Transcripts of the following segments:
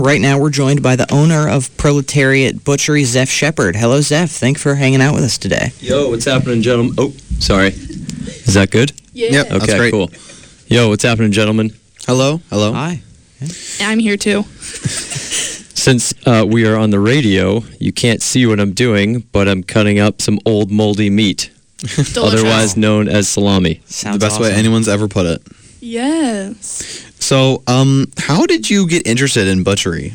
Right now, we're joined by the owner of Proletariat Butchery, Zeph Shepard. Hello, Zeph. Thanks for hanging out with us today. Yo, what's happening, gentlemen? Oh, sorry. Is that good? Yeah. Yep, Okay, that's great. cool. Yo, what's happening, gentlemen? Hello. Hi. I'm here too. Since we are on the radio, you can't see what I'm doing, but I'm cutting up some old moldy meat, Delicious. otherwise known as salami. Sounds The best awesome. way anyone's ever put it. Yes. So, how did you get interested in butchery?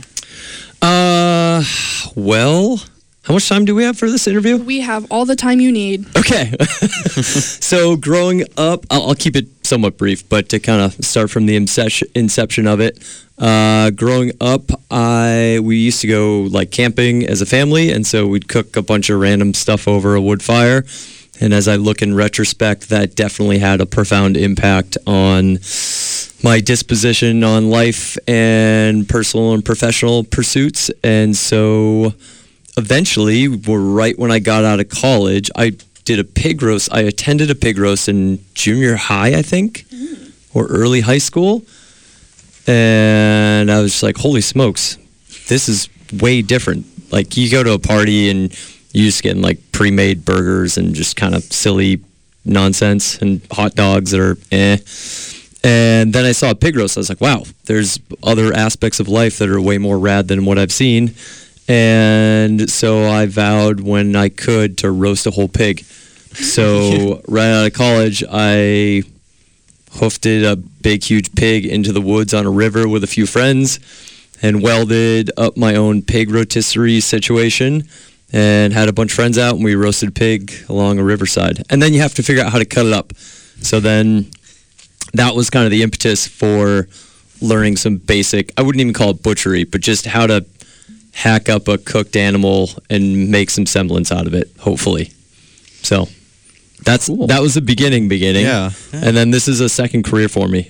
Well, how much time do we have for this interview? We have all the time you need. Okay. So growing up, I'll keep it somewhat brief, but to kind of start from the inception of it, growing up, we used to go like camping as a family, and so we'd cook a bunch of random stuff over a wood fire. And as I look in retrospect, that definitely had a profound impact on my disposition on life and personal and professional pursuits. And so eventually, right when I got out of college, I did a pig roast. I attended a pig roast in junior high, I think, or early high school. And I was just like, holy smokes, this is way different. Like, you go to a party and you're just getting like pre-made burgers and just kind of silly nonsense and hot dogs that are eh. And then I saw a pig roast. I was like, wow, there's other aspects of life that are way more rad than what I've seen. And so I vowed when I could to roast a whole pig. So right out of college, I hoofed a big, huge pig into the woods on a river with a few friends and welded up my own pig rotisserie situation and had a bunch of friends out, and we roasted a pig along a riverside. And then you have to figure out how to cut it up. So then that was kind of the impetus for learning some basic, I wouldn't even call it butchery, but just how to hack up a cooked animal and make some semblance out of it, hopefully. So that was the beginning. Yeah. And then this is a second career for me.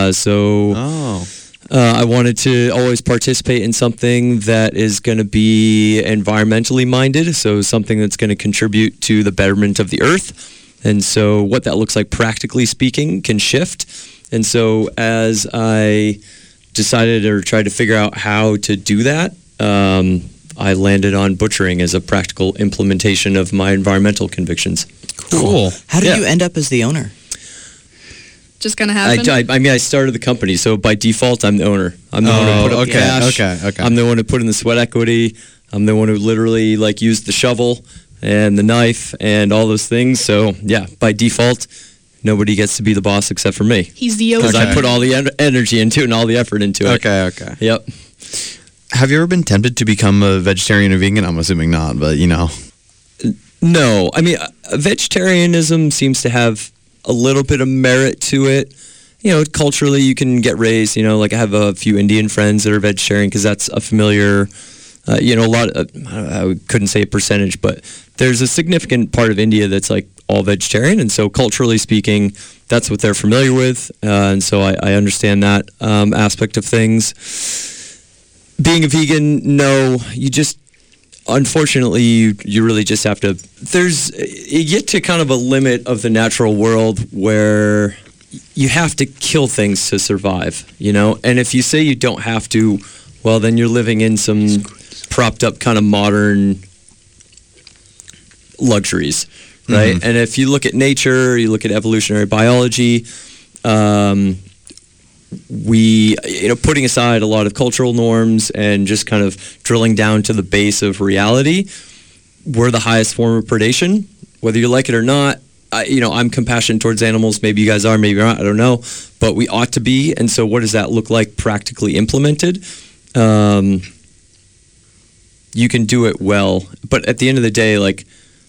Oh. I wanted to always participate in something that is going to be environmentally minded, so something that's going to contribute to the betterment of the earth. And so what that looks like, practically speaking, can shift. And so as I decided or tried to figure out how to do that, I landed on butchering as a practical implementation of my environmental convictions. Cool. How did Yeah. you end up as the owner? Just gonna happen. I started the company, so by default, I'm the owner. I'm the one who put up the cash. Okay. I'm the one who put in the sweat equity. I'm the one who literally like used the shovel and the knife and all those things. So yeah, by default, nobody gets to be the boss except for me. He's the Because OG. I put all the energy into it and all the effort into it. Okay. Yep. Have you ever been tempted to become a vegetarian or vegan? I'm assuming not, but No, I mean, vegetarianism seems to have a little bit of merit to it. You know, culturally, you can get raised. You know, like I have a few Indian friends that are vegetarian because that's a familiar. A lot. I couldn't say a percentage, but there's a significant part of India that's like all vegetarian, and so culturally speaking, that's what they're familiar with, and so I understand that aspect of things. Being a vegan, no, you just. Unfortunately, you really just have to. You get to kind of a limit of the natural world where you have to kill things to survive, And if you say you don't have to, well, then you're living in some propped up kind of modern luxuries, right? Mm-hmm. And if you look at nature, you look at evolutionary biology, we, putting aside a lot of cultural norms and just kind of drilling down to the base of reality, we're the highest form of predation, whether you like it or not. I'm compassionate towards animals. Maybe you guys are, maybe you're not. I don't know. But we ought to be. And so what does that look like practically implemented? You can do it well. But at the end of the day, like,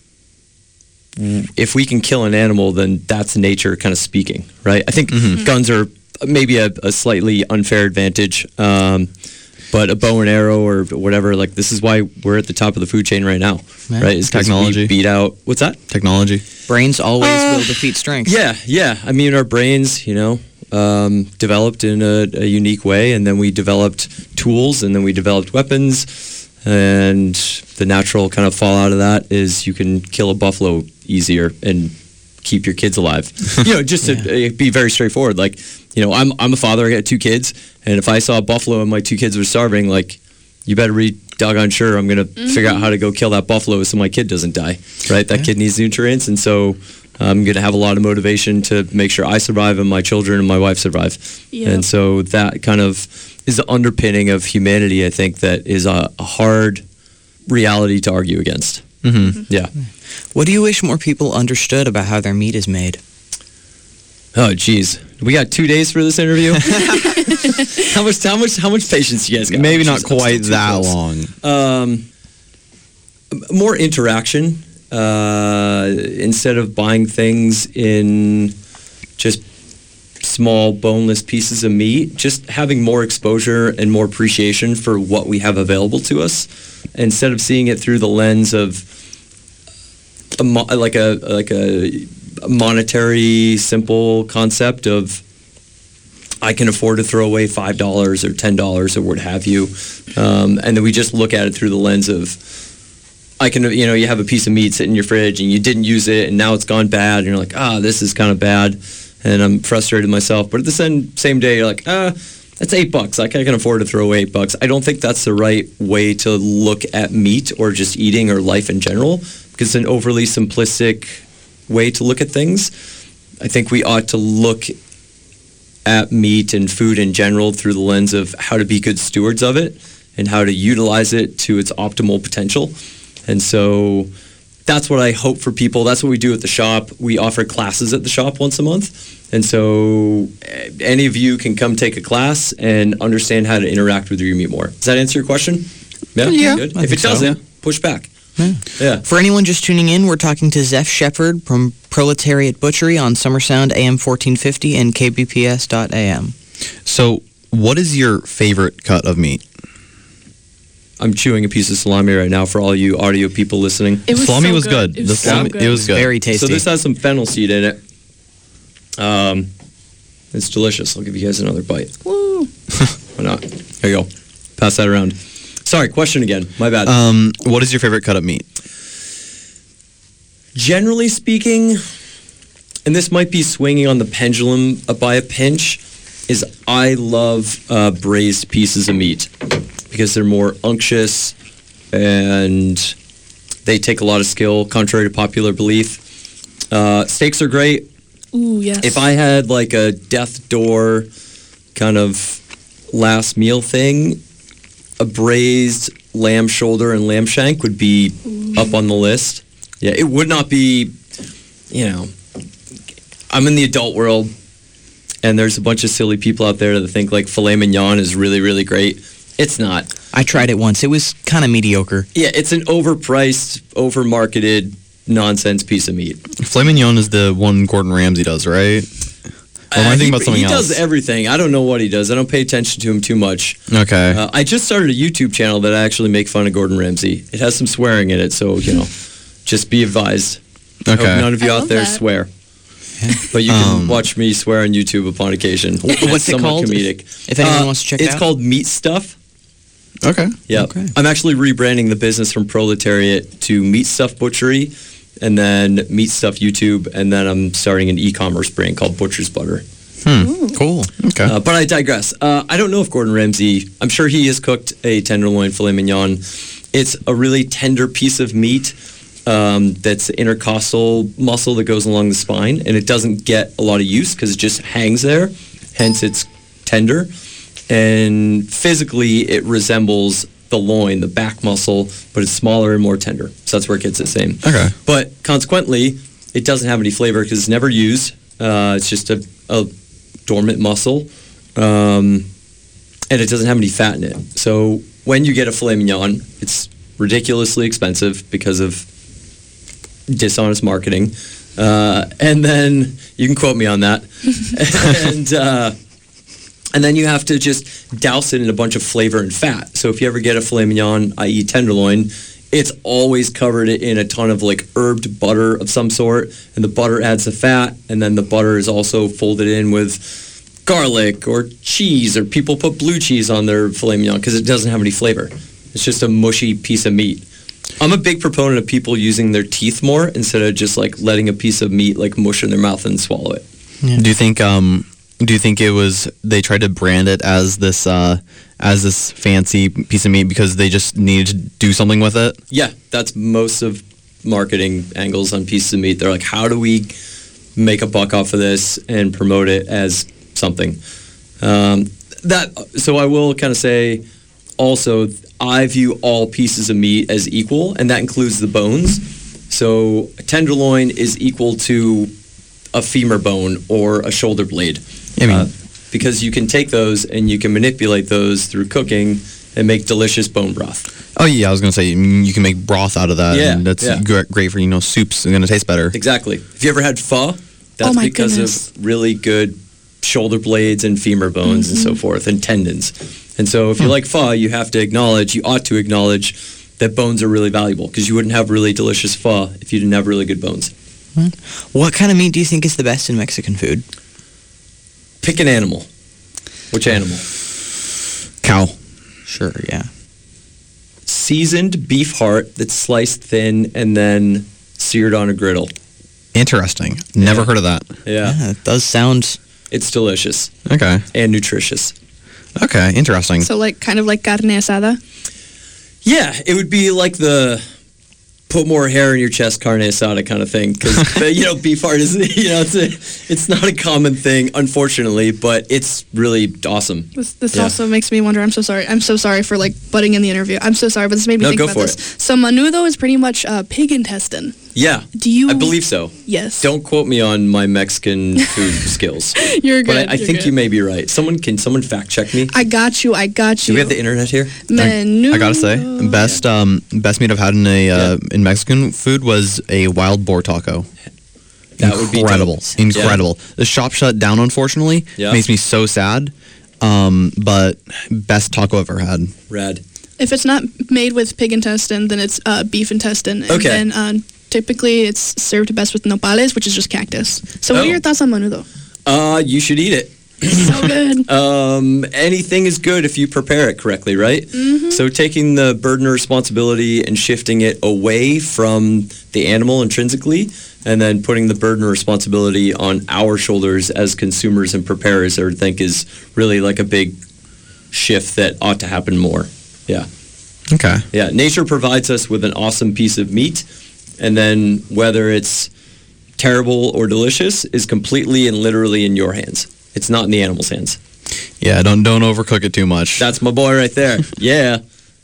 if we can kill an animal, then that's nature kind of speaking, right? I think guns are maybe a slightly unfair advantage, but a bow and arrow or whatever, like this is why we're at the top of the food chain right now, right? It's 'cause Technology. we beat out, what's that? Technology. Brains always will defeat strength. Yeah. I mean, our brains, developed in a unique way, and then we developed tools, and then we developed weapons, and the natural kind of fallout of that is you can kill a buffalo easier and keep your kids alive. Just to be very straightforward. Like, I'm a father. I got 2 kids, and if I saw a buffalo and my 2 kids were starving, like, you better be doggone sure I'm going to figure out how to go kill that buffalo so my kid doesn't die, right? That kid needs nutrients, and so I'm going to have a lot of motivation to make sure I survive and my children and my wife survive. Yep. And so that kind of is the underpinning of humanity, I think, that is a hard reality to argue against. Mm-hmm. Yeah. What do you wish more people understood about how their meat is made? Oh, geez. We got 2 days for this interview. How much patience you guys got? Maybe not I'm still quite too that close. long. More interaction. Instead of buying things in just small boneless pieces of meat, just having more exposure and more appreciation for what we have available to us, instead of seeing it through the lens of a monetary simple concept of I can afford to throw away $5 or $10 or what have you, and then we just look at it through the lens of I can, you have a piece of meat sitting in your fridge and you didn't use it and now it's gone bad and you're like, this is kind of bad and I'm frustrated myself. But at the same day, you're like, that's $8. Like, I can afford to throw away $8. I don't think that's the right way to look at meat or just eating or life in general, because it's an overly simplistic way to look at things. I think we ought to look at meat and food in general through the lens of how to be good stewards of it and how to utilize it to its optimal potential. And so that's what I hope for people. That's what we do at the shop. We offer classes at the shop once a month. And so any of you can come take a class and understand how to interact with your meat more. Does that answer your question? Yeah, Good. I If think it so. doesn't, push back. Yeah. Yeah. For anyone just tuning in, we're talking to Zeph Shepard from Proletariat Butchery on Summer Sound AM 1450 and kbps.am. So, what is your favorite cut of meat? I'm chewing a piece of salami right now for all you audio people listening. It was Salami so was good. It The was so salami- good. it was good. Very tasty. So this has some fennel seed in it. It's delicious. I'll give you guys another bite. Woo. Why not? There you go. Pass that around. Sorry, question again. My bad. What is your favorite cut of meat? Generally speaking, and this might be swinging on the pendulum by a pinch, is I love braised pieces of meat because they're more unctuous and they take a lot of skill, contrary to popular belief. Steaks are great. Ooh, yes. If I had like a death door kind of last meal thing, a braised lamb shoulder and lamb shank would be up on the list. Yeah, it would not be, I'm in the adult world and there's a bunch of silly people out there that think like filet mignon is really, really great. It's not. I tried it once. It was kind of mediocre. Yeah, it's an overpriced, overmarketed nonsense piece of meat. Filet mignon is the one Gordon Ramsay does, right? Or am I thinking about something else? He does everything. I don't know what he does. I don't pay attention to him too much. Okay. I just started a YouTube channel that I actually make fun of Gordon Ramsay. It has some swearing in it, so, just be advised. I hope Okay. none of you I out love there that. swear. But you can watch me swear on YouTube upon occasion. What's it Somewhat called? comedic. If anyone wants to check it It's out. called Meat Stuff. Okay. Yeah. Okay. I'm actually rebranding the business from Proletariat to Meat Stuff Butchery, and then Meat Stuff YouTube, and then I'm starting an e-commerce brand called Butcher's Butter. Cool. Okay. But I digress. I don't know if Gordon Ramsay, I'm sure he has cooked a tenderloin filet mignon. It's a really tender piece of meat that's the intercostal muscle that goes along the spine, and it doesn't get a lot of use because it just hangs there, hence it's tender. And physically, it resembles the loin, the back muscle, but it's smaller and more tender. So that's where it gets its name. Okay. But consequently, it doesn't have any flavor because it's never used. It's just a dormant muscle, and it doesn't have any fat in it. So when you get a filet mignon, it's ridiculously expensive because of dishonest marketing. And then you can quote me on that. And then you have to just douse it in a bunch of flavor and fat. So if you ever get a filet mignon, i.e. tenderloin, it's always covered in a ton of like herbed butter of some sort, and the butter adds the fat, and then the butter is also folded in with garlic or cheese, or people put blue cheese on their filet mignon because it doesn't have any flavor. It's just a mushy piece of meat. I'm a big proponent of people using their teeth more instead of just like letting a piece of meat like mush in their mouth and swallow it. Yeah. Do you think it was they tried to brand it as this fancy piece of meat because they just needed to do something with it? Yeah, that's most of marketing angles on pieces of meat. They're like, how do we make a buck off of this and promote it as something? So I will kind of say also, I view all pieces of meat as equal, and that includes the bones. So a tenderloin is equal to a femur bone or a shoulder blade. I mean, because you can take those and you can manipulate those through cooking and make delicious bone broth. oh yeah, I was gonna say you can make broth out of that, Yeah, and that's yeah. great for soups. It's gonna taste better. Exactly. Have you ever had pho? That's my because goodness. of really good shoulder blades and femur bones and so forth, and tendons. And so if you like pho, you ought to acknowledge that bones are really valuable, because you wouldn't have really delicious pho if you didn't have really good bones. What kind of meat do you think is the best in Mexican food? Pick an animal. Which animal? Cow. Sure, yeah. Seasoned beef heart that's sliced thin and then seared on a griddle. Interesting. Never Yeah. heard of that. Yeah. It does sound... It's delicious Okay. and nutritious. Okay. Interesting. So like kind of like carne asada. Yeah, it would be like the put more hair in your chest carne asada kind of thing, because beef heart is it's not a common thing, unfortunately, but it's really awesome. This Yeah. also makes me wonder. I'm so sorry for like butting in the interview. I'm so sorry, but this made me No, think go about for this. So menudo is pretty much pig intestine. Yeah, Do you? I believe so. Yes. Don't quote me on my Mexican food skills, You're good. but I you're think good. you may be right. Someone fact check me? I got you. Do we have the internet here? Menudo. I gotta say, best meat I've had in in Mexican food was a wild boar taco. That would be Incredible, dope. incredible. The shop shut down, unfortunately. Yeah. Makes me so sad. But best taco I've ever had. Rad. If it's not made with pig intestine, then it's beef intestine. And Okay. then typically it's served best with nopales, which is just cactus. So what Oh. are your thoughts on menudo? You should eat it. So good. Anything is good if you prepare it correctly, right? So taking the burden of responsibility and shifting it away from the animal intrinsically, and then putting the burden of responsibility on our shoulders as consumers and preparers, I would think is really like a big shift that ought to happen more. Yeah. Okay. Yeah. Nature provides us with an awesome piece of meat, and then whether it's terrible or delicious is completely and literally in your hands. It's not in the animal's hands. Yeah, don't overcook it too much. That's my boy right there. Yeah.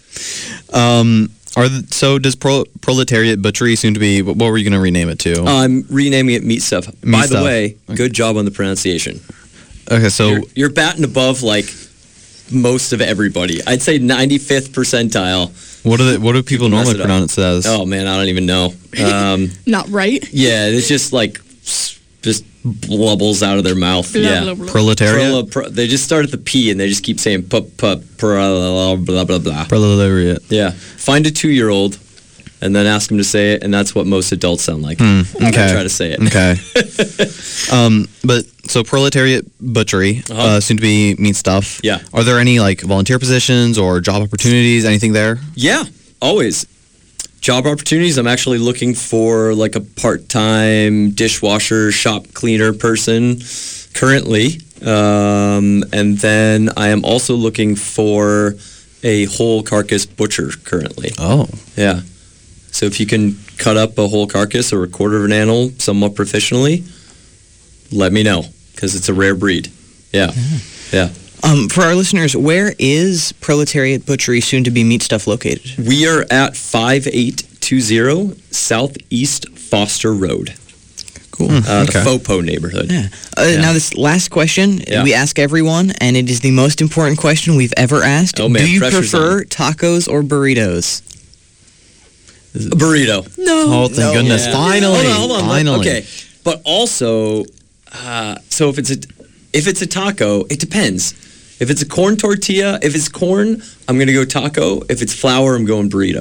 So does Proletariat Butchery soon to be? What were you going to rename it to? I'm renaming it Meat Stuff. By the Stuff. way, good job on the pronunciation. Okay, so You're batting above like most of everybody. I'd say 95th percentile. what do people mess normally it up. pronounce it as? Oh man, I don't even know. Not right. Yeah, it's just like just blubbles out of their mouth. Blah, Yeah. blah, blah. Proletariat. They just start at the P and they just keep saying blah blah blah blah. Proletariat. Yeah. Find a 2-year-old and then ask them to say it, and that's what most adults sound like. Okay. They try to say it. Okay. But so Proletariat Butchery, Uh-huh. soon to be Meat Stuff. Yeah. Are there any like volunteer positions or job opportunities? Anything there? Yeah, always. Job opportunities. I'm actually looking for like a part-time dishwasher, shop cleaner person currently. And then I am also looking for a whole carcass butcher currently. Oh. Yeah. So if you can cut up a whole carcass or a quarter of an animal somewhat proficiently, let me know, because it's a rare breed. Yeah. Yeah. For our listeners, where is Proletariat Butchery, soon to be Meat Stuff, located? We are at 5820 Southeast Foster Road. Cool. The Okay. Fopo neighborhood. Yeah. Yeah. Now, this last question Yeah. we ask everyone, and it is the most important question we've ever asked. Oh, man, Do you pressure's prefer tacos or burritos? A burrito. No. Oh, thank goodness! Yeah. Finally, Hold on. finally. Okay, but also, so if it's a taco, it depends. If it's a corn tortilla, if it's corn, I'm gonna go taco. If it's flour, I'm going burrito.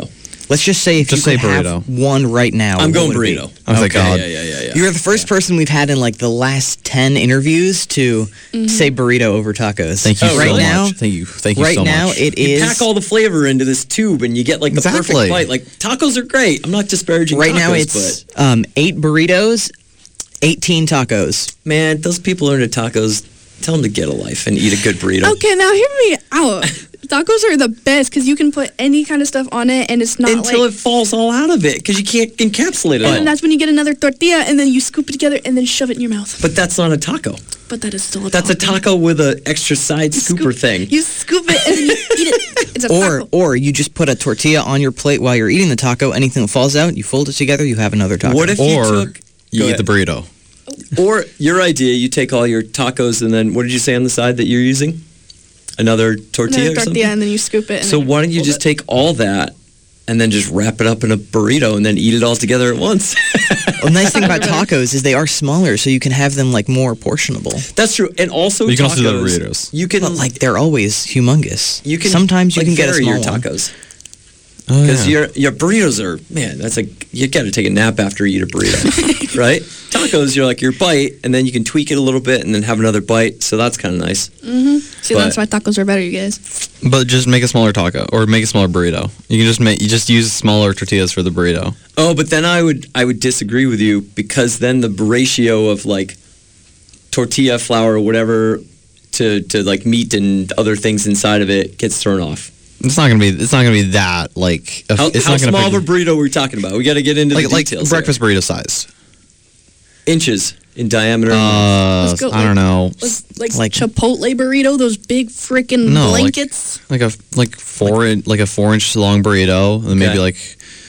Let's just say if Just you say could have burrito. one right now. I'm what going would it be? burrito. I was like, God. Yeah. You're the first person we've had in like the last 10 interviews to say burrito over tacos. Thank you Oh, so right really? now, much. Thank you right so now much. it You is pack all the flavor into this tube, and you get like the Exactly. perfect bite. Like tacos are great. I'm not disparaging. right tacos, now it's 8 burritos, 18 tacos. but man, those people who are into tacos, tell them to get a life and eat a good burrito. Okay, now hear me out. Tacos are the best because you can put any kind of stuff on it, and it's not Until like. it falls all out of it, because you can't encapsulate it And all. that's when you get another tortilla, and then you scoop it together, and then shove it in your mouth. But that's not a taco. But that is still a That's a taco with an extra side scooper thing. You scoop it and then you eat it. It's a taco. Or you just put a tortilla on your plate while you're eating the taco. Anything that falls out, you fold it together, you have another taco. What if you Or took? you Go eat the ahead. burrito. Or your idea, you take all your tacos and then what did you say on the side that you're using? Another tortilla Another or something? tortilla, and then you scoop it. And So then why don't you fold just it. take all that and then just wrap it up in a burrito and then eat it all together at once? The nice thing about tacos is they are smaller, so you can have them like more portionable. That's true. And also You can tacos, also do that with burritos. You can But like they're always humongous. you can sometimes you like, can get a vary small your one. tacos. Oh, Because yeah. your burritos are, man, that's like, you got to take a nap after you eat a burrito, right? Tacos, you're like your bite, and then you can tweak it a little bit and then have another bite. So that's kind of nice. See, but- that's why tacos are better, you guys. But just make a smaller taco or make a smaller burrito. You can just use smaller tortillas for the burrito. Oh, but then I would disagree with you because then the ratio of like tortilla flour or whatever to like meat and other things inside of it gets thrown off. It's not gonna be that like. How, it's how not gonna small of a affect- burrito are we talking about? We got to get into like the details. breakfast burrito size. here. Inches in diameter. Let's go, I don't know. Like Chipotle burrito, those big freaking No, like- blankets. Like a 4-inch long burrito, and maybe Okay. like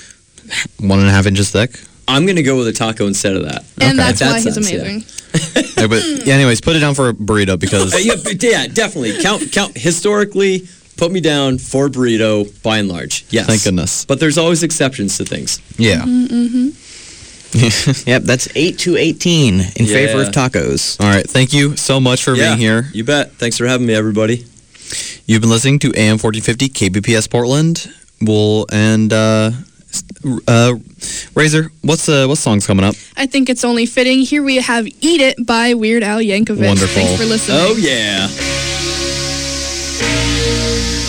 1.5 inches thick. I'm gonna go with a taco instead of that. And Okay. that's why That he's sense, yeah. amazing. Yeah, but yeah, anyways, put it down for a burrito because Yeah, definitely. Count historically. Put me down for burrito by and large. Yes. Thank goodness. But there's always exceptions to things. yeah. Yep, that's 8 to 18 in favor of Yeah. tacos. All right, thank you so much for being here. You bet. Thanks for having me, everybody. You've been listening to AM 1450 KBPS Portland. Razor, what's song's coming up? I think it's only fitting. Here we have Eat It by Weird Al Yankovic. Wonderful. Thanks for listening. Oh, yeah.